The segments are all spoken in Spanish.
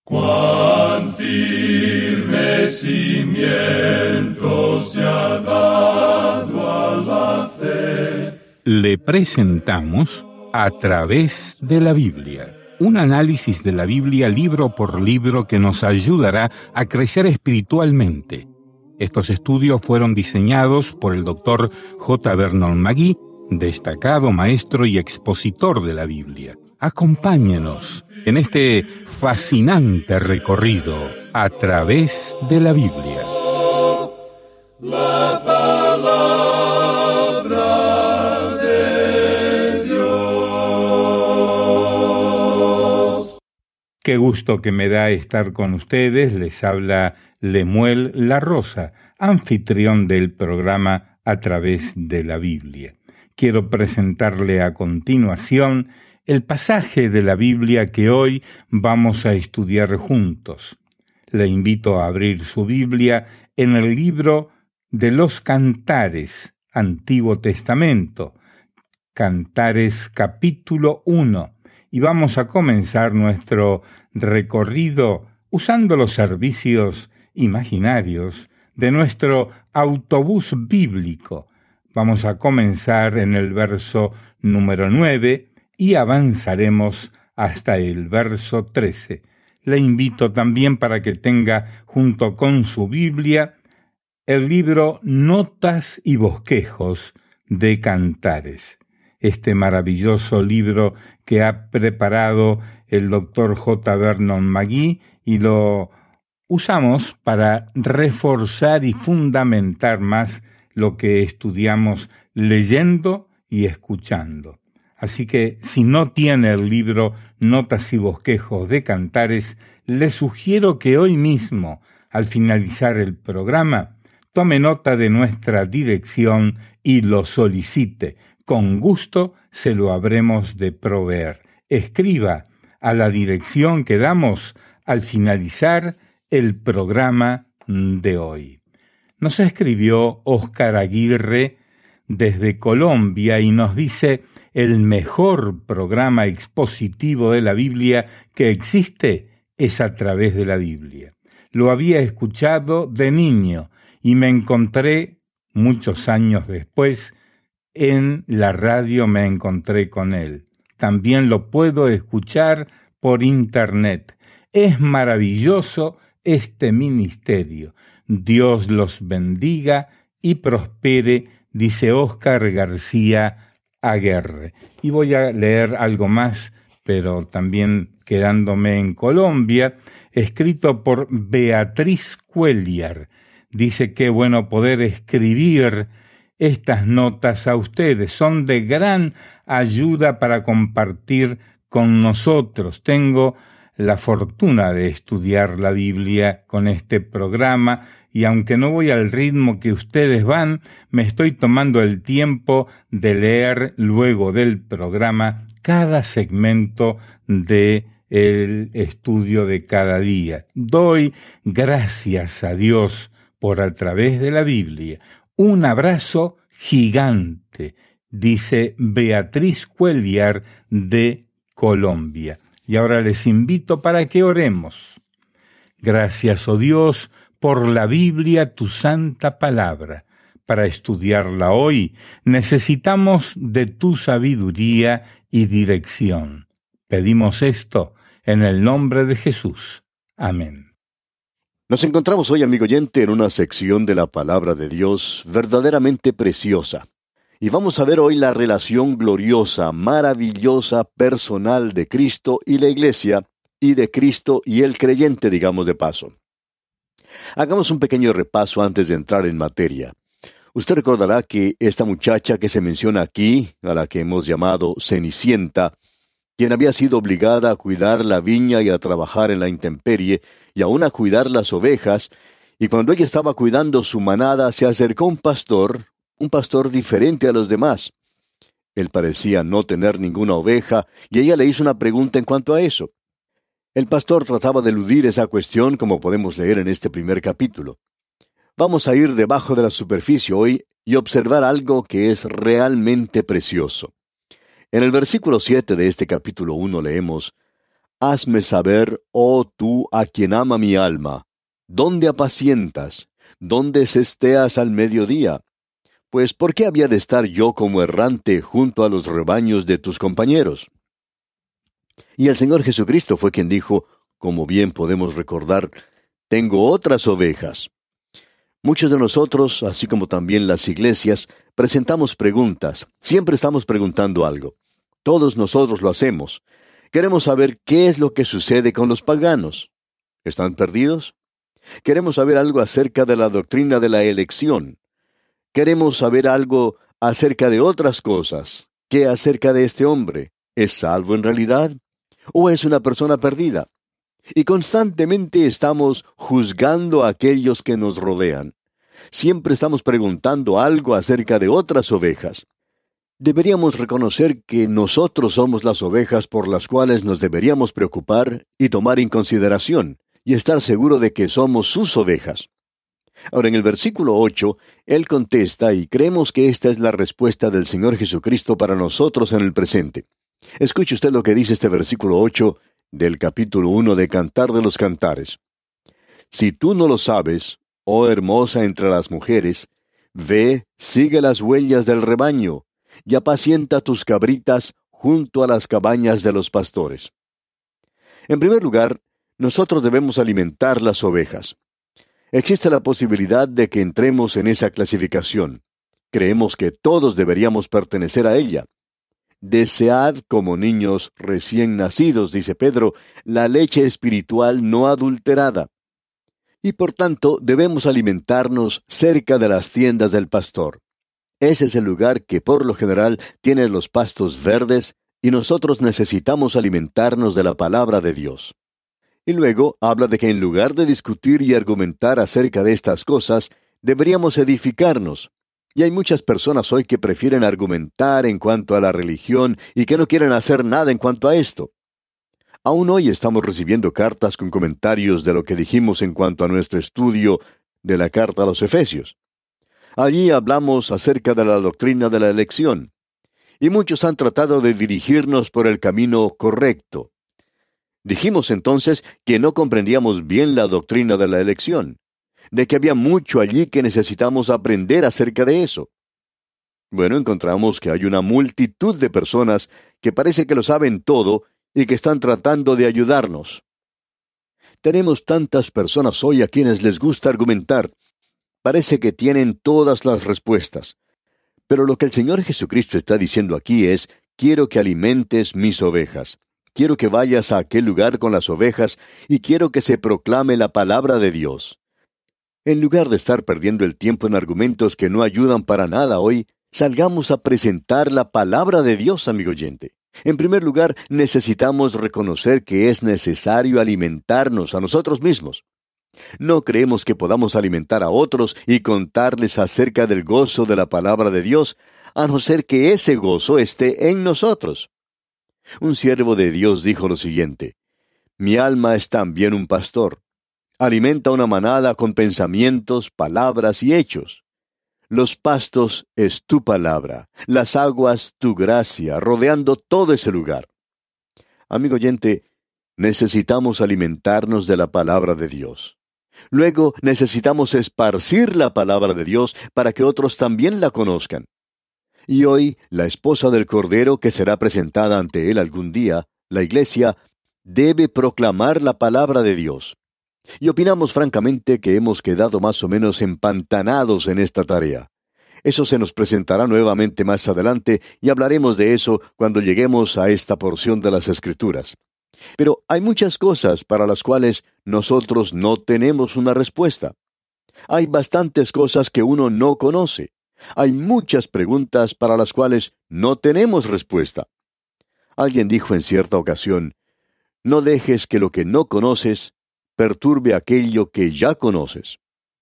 Cuán firme cimiento se ha dado a la fe. Le presentamos A través de la Biblia, un análisis de la Biblia libro por libro que nos ayudará a crecer espiritualmente. Estos estudios fueron diseñados por el Dr. J. Vernon McGee, destacado maestro y expositor de la Biblia. Acompáñenos en este fascinante recorrido a través de la Biblia. La palabra de Dios. Qué gusto que me da estar con ustedes. Les habla Lemuel La Rosa, anfitrión del programa A través de la Biblia. Quiero presentarle a continuación el pasaje de la Biblia que hoy vamos a estudiar juntos. Le invito a abrir su Biblia en el libro de los Cantares, Antiguo Testamento, Cantares capítulo 1, y vamos a comenzar nuestro recorrido usando los servicios imaginarios de nuestro autobús bíblico. Vamos a comenzar en el verso número 9 y avanzaremos hasta el verso 13. Le invito también para que tenga junto con su Biblia el libro Notas y Bosquejos de Cantares. Este maravilloso libro que ha preparado el Dr. J. Vernon McGee y lo usamos para reforzar y fundamentar más lo que estudiamos leyendo y escuchando. Así que si no tiene el libro Notas y Bosquejos de Cantares, le sugiero que hoy mismo, al finalizar el programa, tome nota de nuestra dirección y lo solicite. Con gusto se lo habremos de proveer. Escriba a la dirección que damos al finalizar el programa de hoy. Nos escribió Óscar Aguirre desde Colombia y nos dice: el mejor programa expositivo de la Biblia que existe es A través de la Biblia. Lo había escuchado de niño y me encontré, muchos años después, en la radio me encontré con él. También lo puedo escuchar por internet. Es maravilloso este ministerio. Dios los bendiga y prospere, dice Óscar García Aguirre. Y voy a leer algo más, pero también quedándome en Colombia, escrito por Beatriz Cuellar. Dice: qué bueno poder escribir estas notas a ustedes. Son de gran ayuda para compartir con nosotros. Tengo la fortuna de estudiar la Biblia con este programa y aunque no voy al ritmo que ustedes van, me estoy tomando el tiempo de leer luego del programa cada segmento de el estudio de cada día. Doy gracias a Dios por A través de la Biblia. Un abrazo gigante, dice Beatriz Cuellar de Colombia. Y ahora les invito para que oremos. Gracias, oh Dios, por la Biblia, tu santa palabra. Para estudiarla hoy necesitamos de tu sabiduría y dirección. Pedimos esto en el nombre de Jesús. Amén. Nos encontramos hoy, amigo oyente, en una sección de la palabra de Dios verdaderamente preciosa. Y vamos a ver hoy la relación gloriosa, maravillosa, personal de Cristo y la Iglesia, y de Cristo y el creyente, digamos de paso. Hagamos un pequeño repaso antes de entrar en materia. Usted recordará que esta muchacha que se menciona aquí, a la que hemos llamado Cenicienta, quien había sido obligada a cuidar la viña y a trabajar en la intemperie, y aún a cuidar las ovejas, y cuando ella estaba cuidando su manada, se acercó un pastor diferente a los demás. Él parecía no tener ninguna oveja, y ella le hizo una pregunta en cuanto a eso. El pastor trataba de eludir esa cuestión, como podemos leer en este primer capítulo. Vamos a ir debajo de la superficie hoy y observar algo que es realmente precioso. En el versículo 7 de este capítulo 1 leemos: Hazme saber, oh tú a quien ama mi alma, ¿dónde apacientas? ¿Dónde cesteas al mediodía? Pues ¿por qué había de estar yo como errante junto a los rebaños de tus compañeros? Y el Señor Jesucristo fue quien dijo, como bien podemos recordar, tengo otras ovejas. Muchos de nosotros, así como también las iglesias, presentamos preguntas. Siempre estamos preguntando algo. Todos nosotros lo hacemos. Queremos saber qué es lo que sucede con los paganos. ¿Están perdidos? Queremos saber algo acerca de la doctrina de la elección. Queremos saber algo acerca de otras cosas. ¿Qué acerca de este hombre? ¿Es salvo en realidad? ¿O es una persona perdida? Y constantemente estamos juzgando a aquellos que nos rodean. Siempre estamos preguntando algo acerca de otras ovejas. Deberíamos reconocer que nosotros somos las ovejas por las cuales nos deberíamos preocupar y tomar en consideración, y estar seguro de que somos sus ovejas. Ahora, en el versículo 8, Él contesta, y creemos que esta es la respuesta del Señor Jesucristo para nosotros en el presente. Escuche usted lo que dice este versículo 8 del capítulo 1 de Cantar de los Cantares. Si tú no lo sabes, oh hermosa entre las mujeres, ve, sigue las huellas del rebaño, y apacienta tus cabritas junto a las cabañas de los pastores. En primer lugar, nosotros debemos alimentar las ovejas. Existe la posibilidad de que entremos en esa clasificación. Creemos que todos deberíamos pertenecer a ella. Desead como niños recién nacidos, dice Pedro, la leche espiritual no adulterada. Y por tanto debemos alimentarnos cerca de las tiendas del pastor. Ese es el lugar que por lo general tiene los pastos verdes y nosotros necesitamos alimentarnos de la palabra de Dios. Y luego habla de que en lugar de discutir y argumentar acerca de estas cosas, deberíamos edificarnos. Y hay muchas personas hoy que prefieren argumentar en cuanto a la religión y que no quieren hacer nada en cuanto a esto. Aún hoy estamos recibiendo cartas con comentarios de lo que dijimos en cuanto a nuestro estudio de la carta a los Efesios. Allí hablamos acerca de la doctrina de la elección, y muchos han tratado de dirigirnos por el camino correcto. Dijimos entonces que no comprendíamos bien la doctrina de la elección, de que había mucho allí que necesitamos aprender acerca de eso. Bueno, encontramos que hay una multitud de personas que parece que lo saben todo y que están tratando de ayudarnos. Tenemos tantas personas hoy a quienes les gusta argumentar. Parece que tienen todas las respuestas. Pero lo que el Señor Jesucristo está diciendo aquí es, quiero que alimentes mis ovejas. Quiero que vayas a aquel lugar con las ovejas y quiero que se proclame la palabra de Dios. En lugar de estar perdiendo el tiempo en argumentos que no ayudan para nada hoy, salgamos a presentar la palabra de Dios, amigo oyente. En primer lugar, necesitamos reconocer que es necesario alimentarnos a nosotros mismos. No creemos que podamos alimentar a otros y contarles acerca del gozo de la palabra de Dios, a no ser que ese gozo esté en nosotros. Un siervo de Dios dijo lo siguiente: mi alma es también un pastor. Alimenta una manada con pensamientos, palabras y hechos. Los pastos es tu palabra, las aguas tu gracia, rodeando todo ese lugar. Amigo oyente, necesitamos alimentarnos de la palabra de Dios. Luego necesitamos esparcir la palabra de Dios para que otros también la conozcan. Y hoy, la esposa del Cordero que será presentada ante Él algún día, la Iglesia, debe proclamar la palabra de Dios. Y opinamos francamente que hemos quedado más o menos empantanados en esta tarea. Eso se nos presentará nuevamente más adelante y hablaremos de eso cuando lleguemos a esta porción de las Escrituras. Pero hay muchas cosas para las cuales nosotros no tenemos una respuesta. Hay bastantes cosas que uno no conoce. Hay muchas preguntas para las cuales no tenemos respuesta. Alguien dijo en cierta ocasión, no dejes que lo que no conoces perturbe aquello que ya conoces.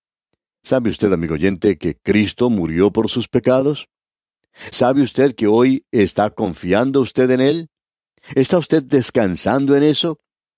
¿Sabe usted, amigo oyente, que Cristo murió por sus pecados? ¿Sabe usted que hoy está confiando usted en Él? ¿Está usted descansando en eso?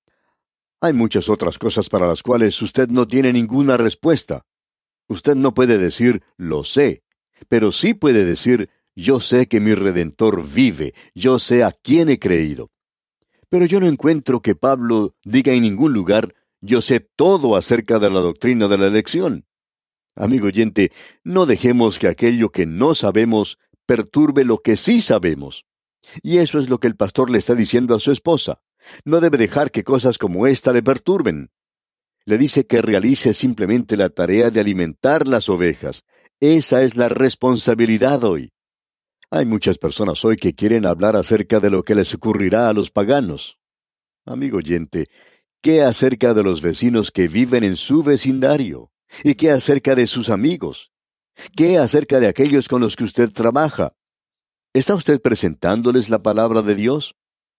Hay muchas otras cosas para las cuales usted no tiene ninguna respuesta. Usted no puede decir, lo sé, pero sí puede decir, yo sé que mi Redentor vive, yo sé a quién he creído. Pero yo no encuentro que Pablo diga en ningún lugar, yo sé todo acerca de la doctrina de la elección. Amigo oyente, no dejemos que aquello que no sabemos perturbe lo que sí sabemos. Y eso es lo que el pastor le está diciendo a su esposa. No debe dejar que cosas como esta le perturben. Le dice que realice simplemente la tarea de alimentar las ovejas. Esa es la responsabilidad hoy. Hay muchas personas hoy que quieren hablar acerca de lo que les ocurrirá a los paganos. Amigo oyente, ¿qué acerca de los vecinos que viven en su vecindario? ¿Y qué acerca de sus amigos? ¿Qué acerca de aquellos con los que usted trabaja? ¿Está usted presentándoles la palabra de Dios?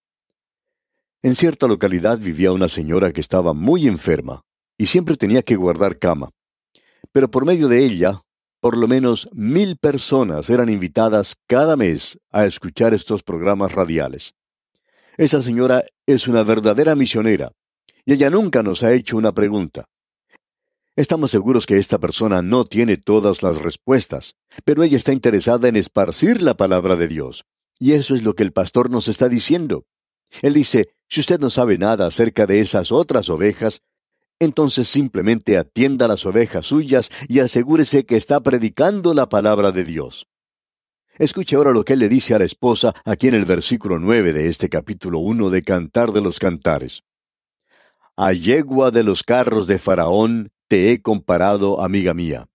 En cierta localidad vivía una señora que estaba muy enferma y siempre tenía que guardar cama. Pero por medio de ella, por lo menos 1,000 personas eran invitadas cada mes a escuchar estos programas radiales. Esa señora es una verdadera misionera y ella nunca nos ha hecho una pregunta. Estamos seguros que esta persona no tiene todas las respuestas, pero ella está interesada en esparcir la palabra de Dios. Y eso es lo que el pastor nos está diciendo. Él dice, si usted no sabe nada acerca de esas otras ovejas, entonces simplemente atienda a las ovejas suyas y asegúrese que está predicando la palabra de Dios. Escuche ahora lo que él le dice a la esposa aquí en el versículo 9 de este capítulo 1 de Cantar de los Cantares. A yegua de los carros de Faraón te he comparado, amiga mía.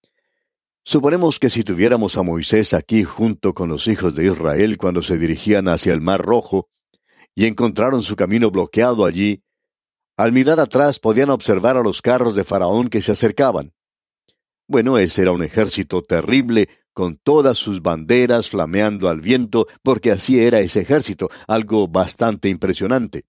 Suponemos que si tuviéramos a Moisés aquí junto con los hijos de Israel cuando se dirigían hacia el Mar Rojo y encontraron su camino bloqueado allí, al mirar atrás podían observar a los carros de Faraón que se acercaban. Bueno, ese era un ejército terrible, con todas sus banderas flameando al viento, porque así era ese ejército, algo bastante impresionante.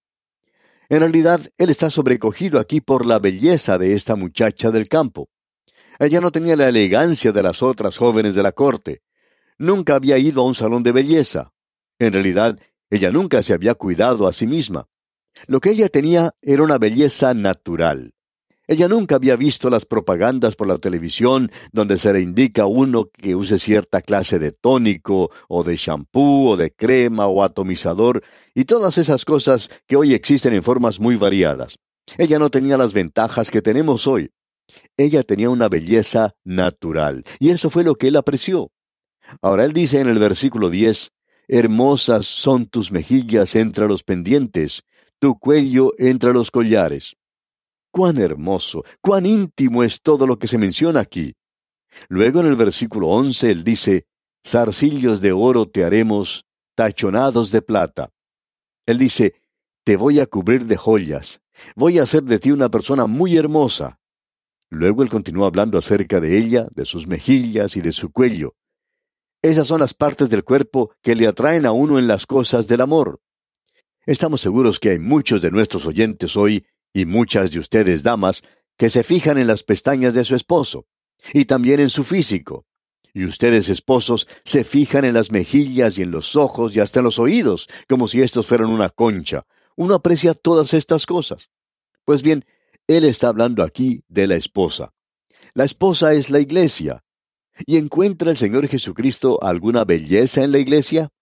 En realidad, él está sobrecogido aquí por la belleza de esta muchacha del campo. Ella no tenía la elegancia de las otras jóvenes de la corte. Nunca había ido a un salón de belleza. En realidad, ella nunca se había cuidado a sí misma. Lo que ella tenía era una belleza natural. Ella nunca había visto las propagandas por la televisión donde se le indica a uno que use cierta clase de tónico, o de shampoo, o de crema, o atomizador, y todas esas cosas que hoy existen en formas muy variadas. Ella no tenía las ventajas que tenemos hoy. Ella tenía una belleza natural, y eso fue lo que él apreció. Ahora él dice en el versículo 10, hermosas son tus mejillas entre los pendientes, tu cuello entre los collares. Cuán hermoso, cuán íntimo es todo lo que se menciona aquí. Luego en el versículo 11 él dice, zarcillos de oro te haremos, tachonados de plata. Él dice, te voy a cubrir de joyas, voy a hacer de ti una persona muy hermosa. Luego él continúa hablando acerca de ella, de sus mejillas y de su cuello. Esas son las partes del cuerpo que le atraen a uno en las cosas del amor. Estamos seguros que hay muchos de nuestros oyentes hoy, y muchas de ustedes, damas, que se fijan en las pestañas de su esposo, y también en su físico. Y ustedes, esposos, se fijan en las mejillas y en los ojos y hasta en los oídos, como si estos fueran una concha. Uno aprecia todas estas cosas. Pues bien, él está hablando aquí de la esposa. La esposa es la iglesia. ¿Y encuentra el Señor Jesucristo alguna belleza en la iglesia?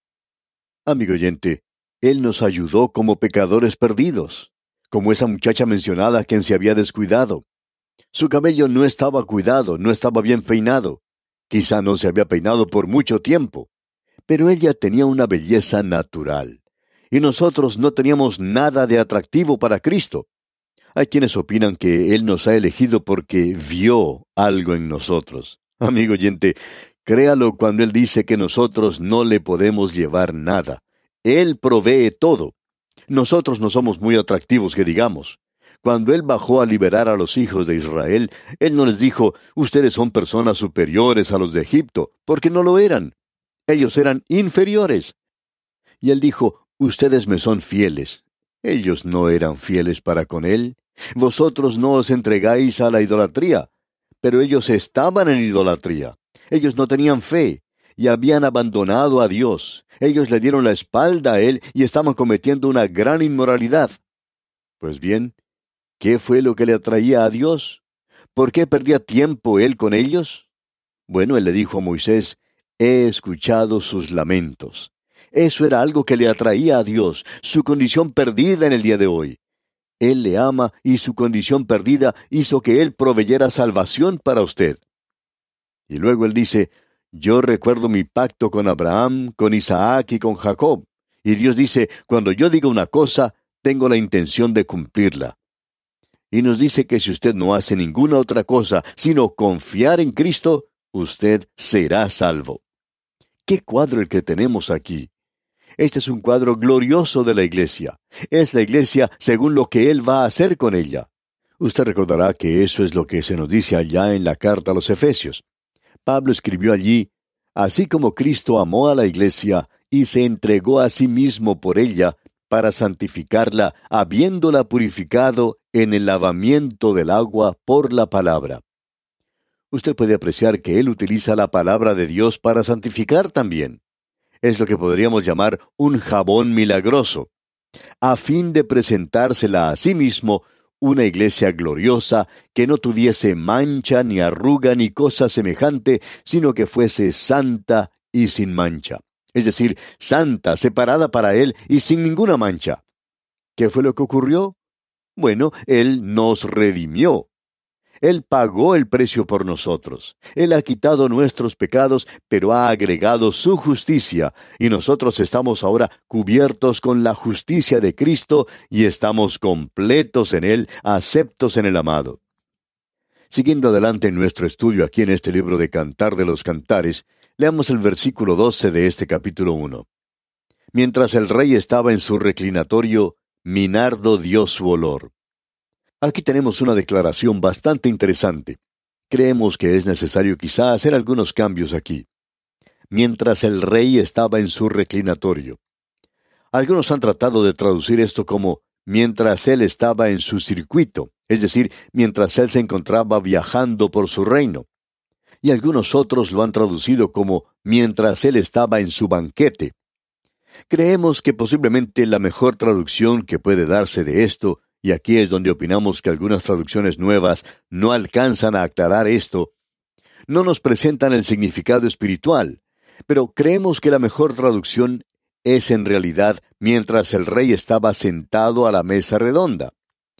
Amigo oyente, Él nos ayudó como pecadores perdidos, como esa muchacha mencionada a quien se había descuidado. Su cabello no estaba cuidado, no estaba bien peinado. Quizá no se había peinado por mucho tiempo, pero ella tenía una belleza natural. Y nosotros no teníamos nada de atractivo para Cristo. Hay quienes opinan que Él nos ha elegido porque vio algo en nosotros. Amigo oyente, créalo cuando Él dice que nosotros no le podemos llevar nada. Él provee todo. Nosotros no somos muy atractivos, que digamos. Cuando Él bajó a liberar a los hijos de Israel, Él no les dijo, ustedes son personas superiores a los de Egipto, porque no lo eran. Ellos eran inferiores. Y Él dijo, ustedes me son fieles. Ellos no eran fieles para con Él. Vosotros no os entregáis a la idolatría. Pero ellos estaban en idolatría. Ellos no tenían fe y habían abandonado a Dios. Ellos le dieron la espalda a Él y estaban cometiendo una gran inmoralidad. Pues bien, ¿qué fue lo que le atraía a Dios? ¿Por qué perdía tiempo Él con ellos? Bueno, Él le dijo a Moisés, he escuchado sus lamentos. Eso era algo que le atraía a Dios, su condición perdida en el día de hoy. Él le ama y su condición perdida hizo que Él proveyera salvación para usted. Y luego Él dice, yo recuerdo mi pacto con Abraham, con Isaac y con Jacob. Y Dios dice, cuando yo diga una cosa, tengo la intención de cumplirla. Y nos dice que si usted no hace ninguna otra cosa, sino confiar en Cristo, usted será salvo. ¡Qué cuadro el que tenemos aquí! Este es un cuadro glorioso de la iglesia. Es la iglesia según lo que Él va a hacer con ella. Usted recordará que eso es lo que se nos dice allá en la carta a los Efesios. Pablo escribió allí, así como Cristo amó a la iglesia y se entregó a sí mismo por ella, para santificarla, habiéndola purificado en el lavamiento del agua por la palabra. Usted puede apreciar que Él utiliza la palabra de Dios para santificar también. Es lo que podríamos llamar un jabón milagroso, a fin de presentársela a sí mismo una iglesia gloriosa que no tuviese mancha, ni arruga, ni cosa semejante, sino que fuese santa y sin mancha. Es decir, santa, separada para Él y sin ninguna mancha. ¿Qué fue lo que ocurrió? Bueno, Él nos redimió. Él pagó el precio por nosotros. Él ha quitado nuestros pecados, pero ha agregado su justicia, y nosotros estamos ahora cubiertos con la justicia de Cristo y estamos completos en Él, aceptos en el amado. Siguiendo adelante en nuestro estudio aquí en este libro de Cantar de los Cantares, leamos el versículo 12 de este capítulo 1. Mientras el rey estaba en su reclinatorio, mi nardo dio su olor. Aquí tenemos una declaración bastante interesante. Creemos que es necesario quizá hacer algunos cambios aquí. Mientras el rey estaba en su reclinatorio. Algunos han tratado de traducir esto como mientras él estaba en su circuito, es decir, mientras él se encontraba viajando por su reino. Y algunos otros lo han traducido como mientras él estaba en su banquete. Creemos que posiblemente la mejor traducción que puede darse de esto, y aquí es donde opinamos que algunas traducciones nuevas no alcanzan a aclarar esto, no nos presentan el significado espiritual, pero creemos que la mejor traducción es en realidad mientras el rey estaba sentado a la mesa redonda.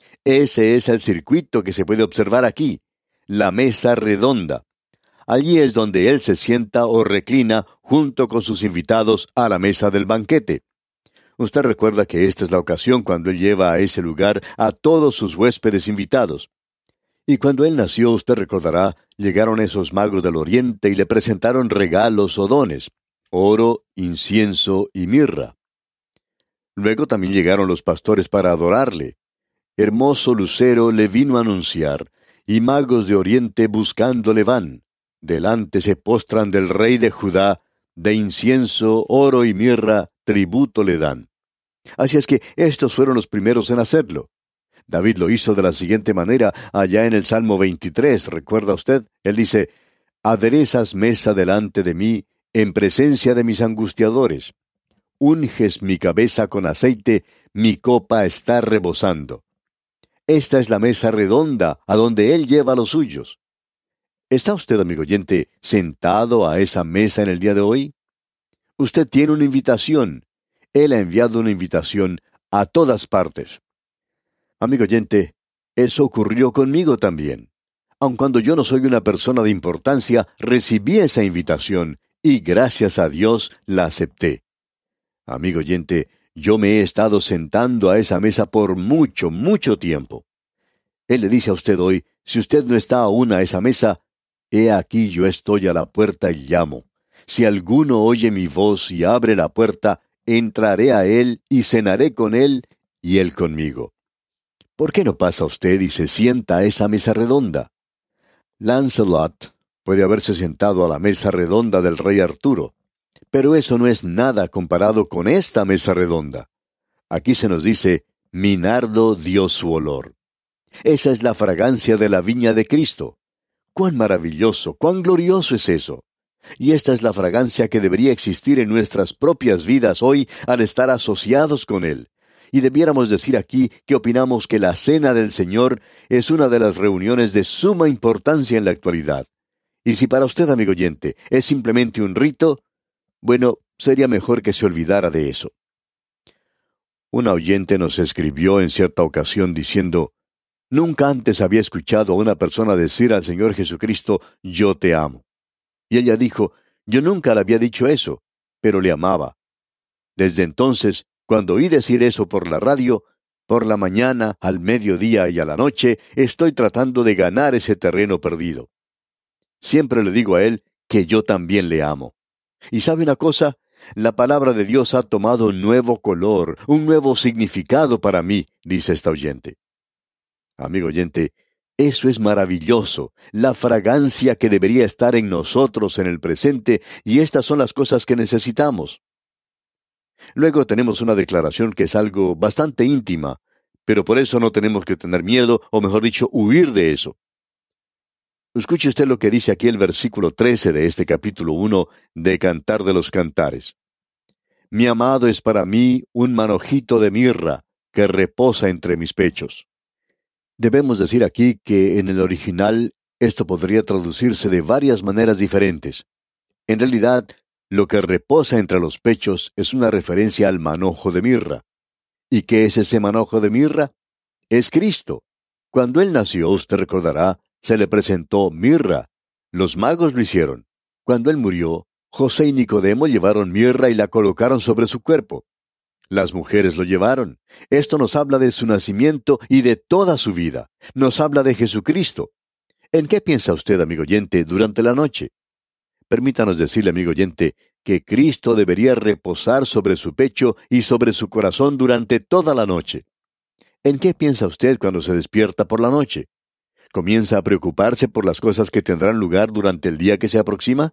Ese es el circuito que se puede observar aquí, la mesa redonda. Allí es donde él se sienta o reclina junto con sus invitados a la mesa del banquete. Usted recuerda que esta es la ocasión cuando él lleva a ese lugar a todos sus huéspedes invitados. Y cuando él nació, usted recordará, llegaron esos magos del oriente y le presentaron regalos o dones, oro, incienso y mirra. Luego también llegaron los pastores para adorarle. Hermoso lucero le vino a anunciar, y magos de oriente buscándole van. Delante se postran del rey de Judá, de incienso, oro y mirra, tributo le dan. Así es que estos fueron los primeros en hacerlo. David lo hizo de la siguiente manera, allá en el Salmo 23, ¿recuerda usted? Él dice, aderezas mesa delante de mí, en presencia de mis angustiadores. Unges mi cabeza con aceite, mi copa está rebosando. Esta es la mesa redonda, a donde Él lleva a los suyos. ¿Está usted, amigo oyente, sentado a esa mesa en el día de hoy? Usted tiene una invitación. Él ha enviado una invitación a todas partes. Amigo oyente, eso ocurrió conmigo también. Aun cuando yo no soy una persona de importancia, recibí esa invitación y gracias a Dios la acepté. Amigo oyente, yo me he estado sentando a esa mesa por mucho, mucho tiempo. Él le dice a usted hoy, si usted no está aún a esa mesa, he aquí yo estoy a la puerta y llamo. Si alguno oye mi voz y abre la puerta, entraré a él y cenaré con él y él conmigo. ¿Por qué no pasa usted y se sienta a esa mesa redonda? Lancelot puede haberse sentado a la mesa redonda del rey Arturo, pero eso no es nada comparado con esta mesa redonda. Aquí se nos dice, mi nardo dio su olor. Esa es la fragancia de la viña de Cristo. ¡Cuán maravilloso, cuán glorioso es eso! Y esta es la fragancia que debería existir en nuestras propias vidas hoy al estar asociados con Él. Y debiéramos decir aquí que opinamos que la Cena del Señor es una de las reuniones de suma importancia en la actualidad. Y si para usted, amigo oyente, es simplemente un rito, bueno, sería mejor que se olvidara de eso. Una oyente nos escribió en cierta ocasión diciendo, nunca antes había escuchado a una persona decir al Señor Jesucristo, yo te amo. Y ella dijo, yo nunca le había dicho eso, pero le amaba. Desde entonces, cuando oí decir eso por la radio, por la mañana, al mediodía y a la noche, estoy tratando de ganar ese terreno perdido. Siempre le digo a él que yo también le amo. ¿Y sabe una cosa? La palabra de Dios ha tomado un nuevo color, un nuevo significado para mí, dice esta oyente. Amigo oyente, eso es maravilloso, la fragancia que debería estar en nosotros en el presente, y estas son las cosas que necesitamos. Luego tenemos una declaración que es algo bastante íntima, pero por eso no tenemos que tener miedo, o mejor dicho, huir de eso. Escuche usted lo que dice aquí el versículo 13 de este capítulo 1 de Cantar de los Cantares. Mi amado es para mí un manojito de mirra que reposa entre mis pechos. Debemos decir aquí que en el original esto podría traducirse de varias maneras diferentes. En realidad, lo que reposa entre los pechos es una referencia al manojo de mirra. ¿Y qué es ese manojo de mirra? Es Cristo. Cuando Él nació, usted recordará, se le presentó mirra. Los magos lo hicieron. Cuando Él murió, José y Nicodemo llevaron mirra y la colocaron sobre su cuerpo. Las mujeres lo llevaron. Esto nos habla de su nacimiento y de toda su vida. Nos habla de Jesucristo. ¿En qué piensa usted, amigo oyente, durante la noche? Permítanos decirle, amigo oyente, que Cristo debería reposar sobre su pecho y sobre su corazón durante toda la noche. ¿En qué piensa usted cuando se despierta por la noche? ¿Comienza a preocuparse por las cosas que tendrán lugar durante el día que se aproxima?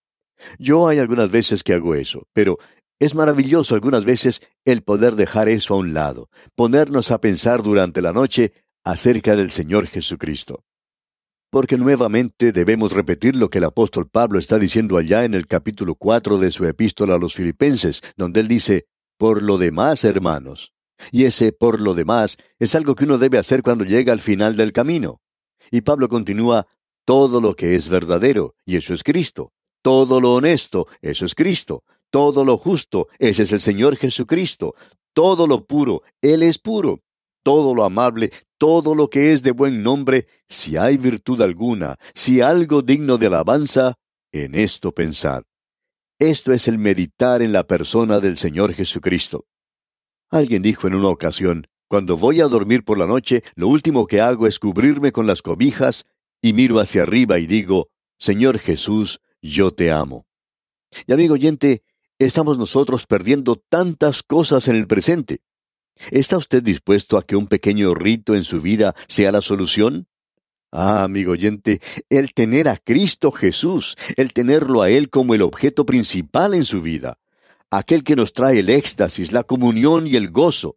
Yo hay algunas veces que hago eso, pero es maravilloso algunas veces el poder dejar eso a un lado, ponernos a pensar durante la noche acerca del Señor Jesucristo. Porque nuevamente debemos repetir lo que el apóstol Pablo está diciendo allá en el capítulo 4 de su epístola a los Filipenses, donde él dice, por lo demás, hermanos. Y ese por lo demás es algo que uno debe hacer cuando llega al final del camino. Y Pablo continúa, todo lo que es verdadero, y eso es Cristo. Todo lo honesto, eso es Cristo. Todo lo justo, ese es el Señor Jesucristo. Todo lo puro, Él es puro. Todo lo amable, todo lo que es de buen nombre, si hay virtud alguna, si algo digno de alabanza, en esto pensad. Esto es el meditar en la persona del Señor Jesucristo. Alguien dijo en una ocasión, cuando voy a dormir por la noche, lo último que hago es cubrirme con las cobijas y miro hacia arriba y digo, Señor Jesús, yo te amo. Y amigo oyente, estamos nosotros perdiendo tantas cosas en el presente. ¿Está usted dispuesto a que un pequeño rito en su vida sea la solución? Amigo oyente, el tener a Cristo Jesús, el tenerlo a Él como el objeto principal en su vida, aquel que nos trae el éxtasis, la comunión y el gozo,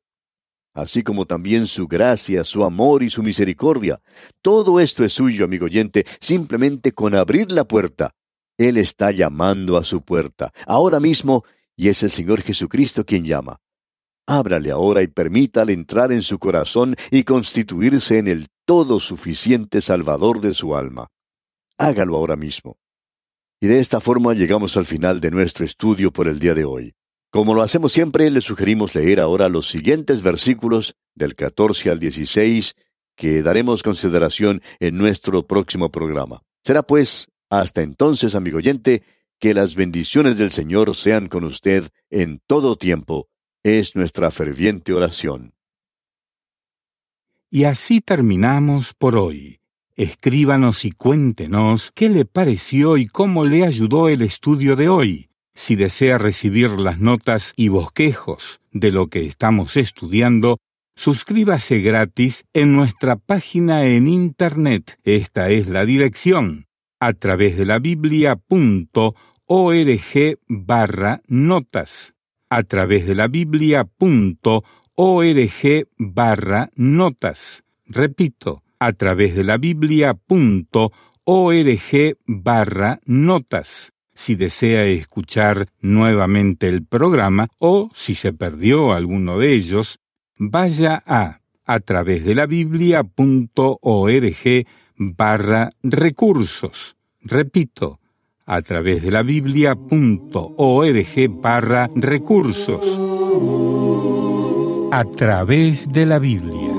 así como también su gracia, su amor y su misericordia. Todo esto es suyo, amigo oyente, simplemente con abrir la puerta. Él está llamando a su puerta, ahora mismo, y es el Señor Jesucristo quien llama. Ábrale ahora y permítale entrar en su corazón y constituirse en el todo suficiente Salvador de su alma. Hágalo ahora mismo. Y de esta forma llegamos al final de nuestro estudio por el día de hoy. Como lo hacemos siempre, le sugerimos leer ahora los siguientes versículos del 14 al 16 que daremos consideración en nuestro próximo programa. Será pues, hasta entonces, amigo oyente, que las bendiciones del Señor sean con usted en todo tiempo. Es nuestra ferviente oración. Y así terminamos por hoy. Escríbanos y cuéntenos qué le pareció y cómo le ayudó el estudio de hoy. Si desea recibir las notas y bosquejos de lo que estamos estudiando, suscríbase gratis en nuestra página en Internet. Esta es la dirección, atravesdelabiblia.org/notas. atravesdelabiblia.org/notas. Repito, atravesdelabiblia.org/notas. Si desea escuchar nuevamente el programa o si se perdió alguno de ellos, vaya a atravesdelabiblia.org/recursos. Repito, a través de la Biblia.org/recursos. A través de la Biblia.